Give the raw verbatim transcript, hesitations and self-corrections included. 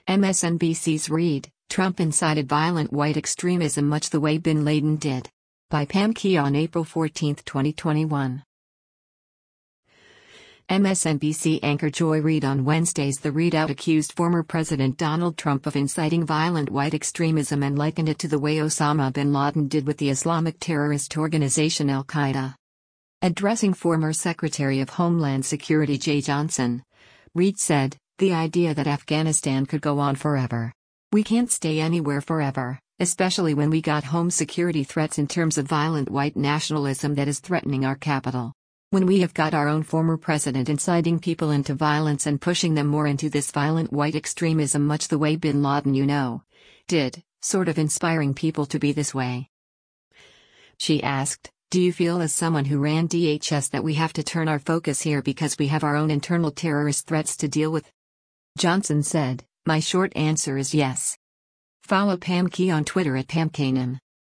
M S N B C's read, Trump incited violent white extremism much the way Bin Laden did. By Pam Key on April fourteenth, twenty twenty-one. M S N B C anchor Joy Reid on Wednesdays the readout accused former President Donald Trump of inciting violent white extremism and likened it to the way Osama bin Laden did with the Islamic terrorist organization Al-Qaeda. Addressing former Secretary of Homeland Security Jeh Johnson, Reid said, "The idea that Afghanistan could go on forever. We can't stay anywhere forever, especially when we got home security threats in terms of violent white nationalism that is threatening our capital. When we have got our own former president inciting people into violence and pushing them more into this violent white extremism much the way Bin Laden you know, did, sort of inspiring people to be this way." She asked, "Do you feel as someone who ran D H S that we have to turn our focus here because we have our own internal terrorist threats to deal with?" Johnson said, "My short answer is yes." Follow Pam Key on Twitter at Pam Kanem.